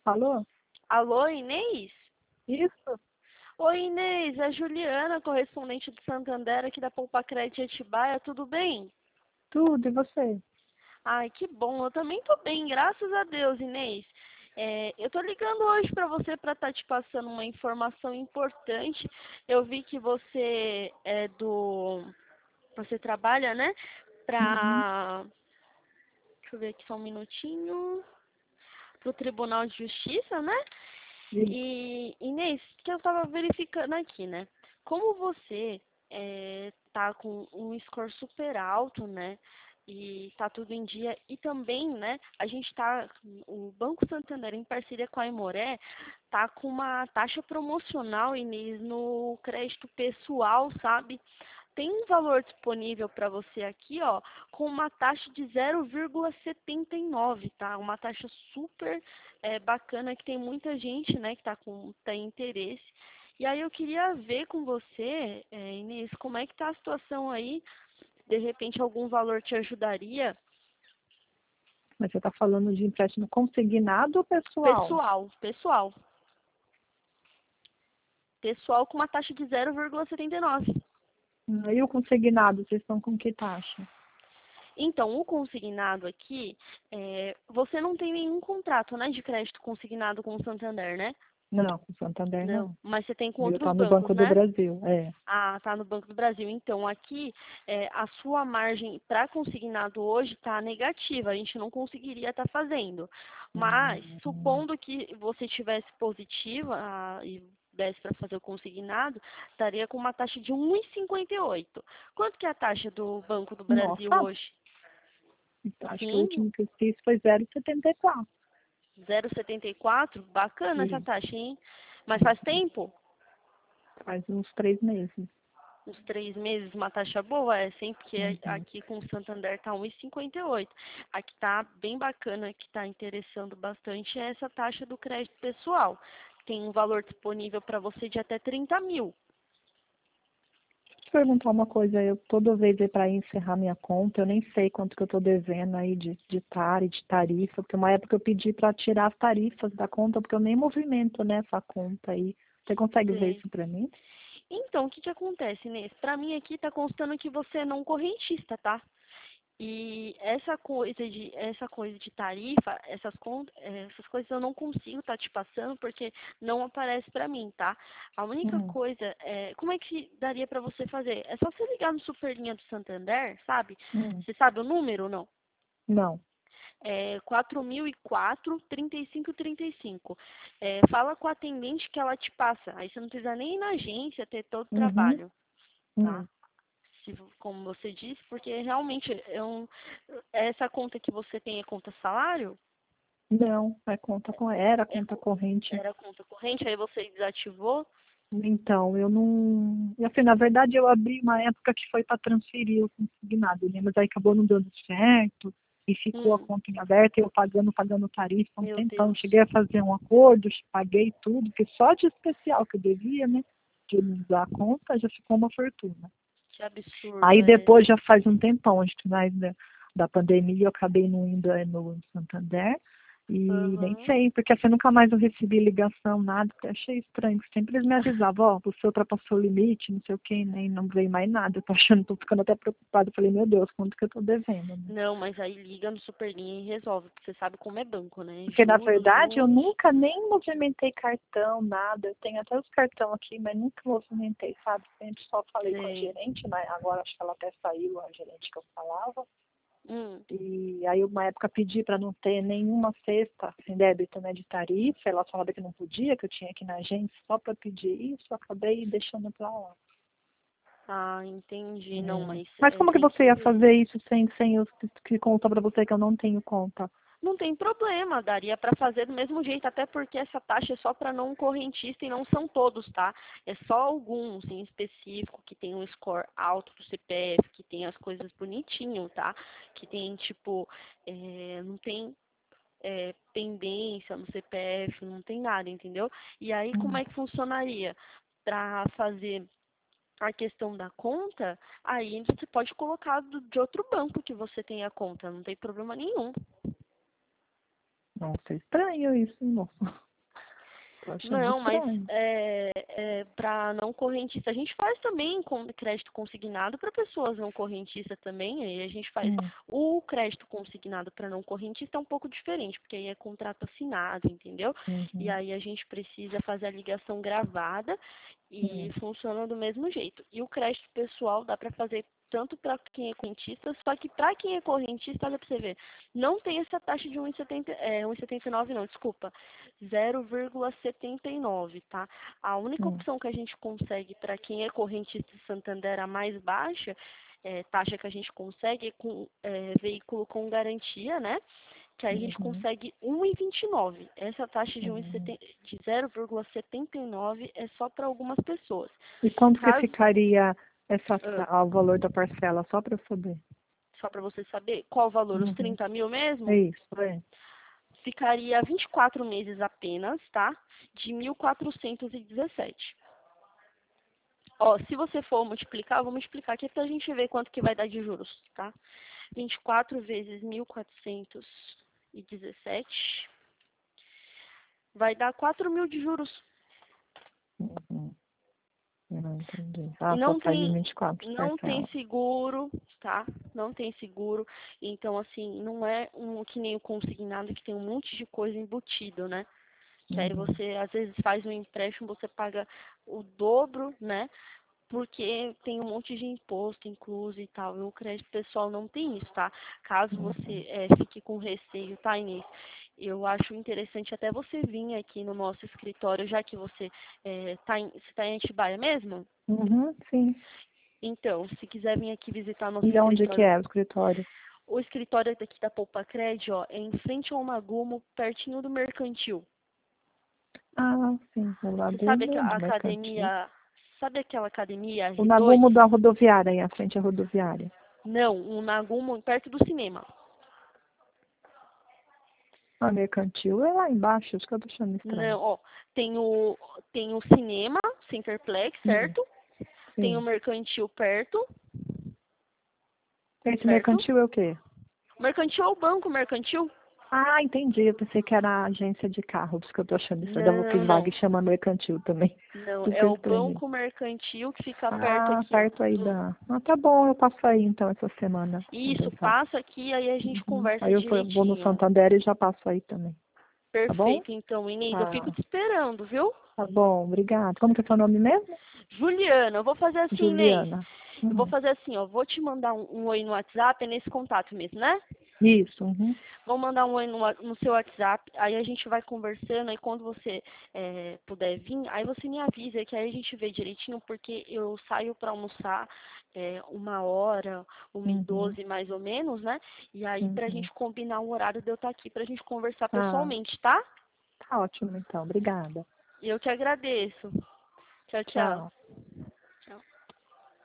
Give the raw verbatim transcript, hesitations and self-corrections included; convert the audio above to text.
Alô? Alô, Inês? Isso? Oi, Inês, é a Juliana, correspondente do Santander aqui da Poupa Crédito Atibaia, tudo bem? Tudo, e você? Ai, que bom, eu também tô bem, graças a Deus, Inês. É, eu tô ligando hoje para você para estar te passando uma informação importante. Eu vi que você é do... Você trabalha, né? Uhum. Pra... Deixa eu ver aqui só um minutinho. Pro Tribunal de Justiça, né? Isso. E, Inês, que eu estava verificando aqui, né? Como você é, tá com um score super alto, né? E tá tudo em dia. E também, né? A gente tá, o Banco Santander, em parceria com a Aimoré, tá com uma taxa promocional, Inês, no crédito pessoal, sabe? Tem um valor disponível para você aqui, ó, com uma taxa de zero vírgula setenta e nove, tá? Uma taxa super é, bacana que tem muita gente, né, que tá com tem interesse. E aí eu queria ver com você, é, Inês, como é que tá a situação aí? De repente algum valor te ajudaria? Mas você está falando de empréstimo consignado ou pessoal? Pessoal, pessoal. Pessoal com uma taxa de zero vírgula setenta e nove. Hum, E o consignado, vocês estão com que taxa? Então, o consignado aqui, é, você não tem nenhum contrato, né, de crédito consignado com o Santander, né? Não, com Santander Não, não. mas você tem com O meu outros está no bancos, Banco do né? Brasil, é. Ah, tá no Banco do Brasil. Então, aqui, é, a sua margem para consignado hoje está negativa. A gente não conseguiria estar fazendo. Mas, Hum, supondo que você tivesse positiva ah, e desse para fazer o consignado, estaria com uma taxa de um vírgula cinquenta e oito. Quanto que é a taxa do Banco do Brasil Nossa, hoje? acho que o Sim, último que eu fiz foi zero vírgula setenta e quatro. zero vírgula setenta e quatro? Bacana essa Isso, taxa, hein? Mas faz uhum. tempo? Faz uns três meses. Uns três meses, uma taxa boa, é sempre porque Uhum. aqui com o Santander tá um vírgula cinquenta e oito. Aqui tá bem bacana, que tá interessando bastante é essa taxa do crédito pessoal. Tem um valor disponível para você de até trinta mil. Deixa eu perguntar uma coisa, eu toda vez para encerrar minha conta, eu nem sei quanto que eu estou devendo aí de, de tari, de tarifa, porque uma época eu pedi para tirar as tarifas da conta, porque eu nem movimento nessa conta aí. Você consegue ver Sei. isso para mim? Então, o que que acontece, Inês? Para mim aqui tá constando que você é não correntista, tá? E essa coisa de essa coisa de tarifa, essas con- eh, essas coisas eu não consigo estar te passando porque não aparece para mim, tá? A única Hum, coisa é, como é que daria para você fazer? É só você ligar no Superlinha do Santander, sabe? hum, Você sabe o número ou não? não. É quatro mil e quatro, trinta e cinco trinta e cinco. É, fala com a atendente que ela te passa. Aí você não precisa nem ir na agência ter todo o Uhum, trabalho, tá? hum. Se, como você disse, porque realmente é um, essa conta que você tem é conta salário, Não, é conta com era é, conta corrente. era conta corrente, aí você desativou. Então, eu não. E assim, na verdade, eu abri uma época que foi para transferir o consignado, né? Mas aí acabou não dando certo e ficou a Hum, conta em aberta, e eu pagando, pagando tarifa há um meu tempão. Deus, Cheguei a fazer um acordo, paguei tudo, que só de especial que eu devia, né? De usar a conta, já ficou uma fortuna. que absurdo, Aí é. depois, já faz um tempão, acho que mais da, da pandemia, eu acabei não indo eh, no Santander. E nem Aham. sei, porque assim, nunca mais eu recebi ligação, nada, porque achei estranho. Sempre eles me avisavam, ó, você ultrapassou o limite, não sei o quê, né? E não veio mais nada. Eu tô achando, tô ficando até preocupada. Eu falei, meu Deus, quanto que eu tô devendo, né? Não, mas aí liga no Superlinha e resolve, porque você sabe como é banco, né? Porque na Juros, verdade eu juros. nunca nem movimentei cartão, nada. Eu tenho até os cartão aqui, mas nunca movimentei, sabe? Sempre só falei com a Sei. gerente, mas agora acho que ela até saiu, a gerente que eu falava. Hum. E aí uma época pedi para não ter nenhuma cesta em débito, né, de tarifa, ela falava que não podia, que eu tinha que ir na agência só para pedir isso, eu acabei deixando para lá. Ah, entendi. Não, É. mas Mas é, como que tem você que ia ver. fazer isso sem, sem eu que conta para você que eu não tenho conta? Não tem problema, daria para fazer do mesmo jeito, até porque essa taxa é só para não correntista e não são todos, tá? É só alguns em específico que tem um score alto do C P F, que tem as coisas bonitinho, tá? Que tem tipo, é, não tem é, pendência no C P F, não tem nada, entendeu? E aí como Hum. é que funcionaria? Para fazer a questão da conta, aí você pode colocar do- de outro banco que você tenha conta, não tem problema nenhum. Nossa, é estranho isso, hein, moço? Tô achando Não, mas estranho. é, é, para não correntista, a gente faz também com crédito consignado para pessoas não correntistas também. Aí a gente faz Hum, o crédito consignado para não correntista é um pouco diferente, porque aí é contrato assinado, entendeu? E uhum, aí a gente precisa fazer a ligação gravada e hum, funciona do mesmo jeito. E o crédito pessoal dá para fazer tanto para quem é correntista, só que para quem é correntista, olha para você ver, não tem essa taxa de um vírgula setenta, é, um vírgula setenta e nove não, desculpa, zero vírgula setenta e nove, tá? A única hum, opção que a gente consegue para quem é correntista de Santander, a mais baixa, é, taxa que a gente consegue é com é, veículo com garantia, né? Que aí a gente uhum, consegue um vírgula vinte e nove. Essa taxa de, um vírgula uhum. setenta de zero vírgula setenta e nove é só para algumas pessoas. E quanto que Caso, ficaria essa, ah, ah, o valor da parcela, só para eu saber? só para você saber qual o valor, os Uhum. trinta mil É mesmo, isso, é. ficaria vinte e quatro meses apenas, tá? De mil quatrocentos e dezessete. Ó, se você for multiplicar, eu vou multiplicar aqui pra gente ver quanto que vai dar de juros, tá? vinte e quatro vezes mil quatrocentos e dezessete vai dar quatro mil de juros. Uhum. Eu não entendi. E Ah, só não faz em tem, vinte e quatro não tem parcelas. seguro, tá? Não tem seguro. Então, assim, não é um que nem o consignado que tem um monte de coisa embutido, né? Que aí Uhum. você, às vezes, faz um empréstimo, você paga o dobro, né? Porque tem um monte de imposto incluso e tal. E o crédito pessoal não tem isso, tá? Caso Uhum. você é, fique com receio, tá, Inês? Eu acho interessante até você vir aqui no nosso escritório, já que você está em, você tá em Atibaia mesmo? Uhum, sim. Então, se quiser vir aqui visitar nosso E onde que escritório, é o escritório? o escritório daqui da Poupa Cred, ó, é em frente ao Nagumo, pertinho do Mercantil. Ah, sim, o Você sabe Lagumo que a do Mercantil. academia, sabe aquela academia O R dois? Nagumo da rodoviária, aí à frente é a rodoviária. Não, o Nagumo perto do cinema. A Mercantil é lá embaixo, isso que eu tô achando estranho. Não, ó, tem o, tem o cinema, Centerplex, Hum, certo? Tem o sim. mercantil perto, Esse certo? mercantil é o quê? O mercantil é o banco mercantil? Ah, entendi. Eu pensei que era a agência de carro, por isso que eu tô achando isso. Da Não, Volkswagen não. chama mercantil também. Não, Por isso é que eu o estranhei. banco mercantil que fica perto Ah, aqui, ó. perto aí Do... da. Ah, tá bom, eu passo aí então essa semana. Vou Isso, pensar. passa aqui, aí a gente Uhum. conversa Aí eu vou vou no direitinho. Santander e já passo aí também. Tá bom? Perfeito, então, Inês, eu fico Tá. te esperando, viu? Tá bom, obrigada. Como que é seu nome mesmo? Juliana, eu vou fazer assim, Inês. Juliana. Eu vou Uhum. fazer assim, ó. Vou te mandar um, um oi no WhatsApp, é nesse contato mesmo, né? Isso. Uhum. Vou mandar um oi no, wa- no seu WhatsApp, aí a gente vai conversando, aí quando você é, puder vir, aí você me avisa, que aí a gente vê direitinho, porque eu saio para almoçar é, uma hora, uma e Uhum. doze mais ou menos, né? E aí pra Uhum. gente combinar um horário de eu estar aqui pra gente conversar Ah, pessoalmente, tá? tá ótimo então. Obrigada. E eu que agradeço. Tchau, tchau. Tchau.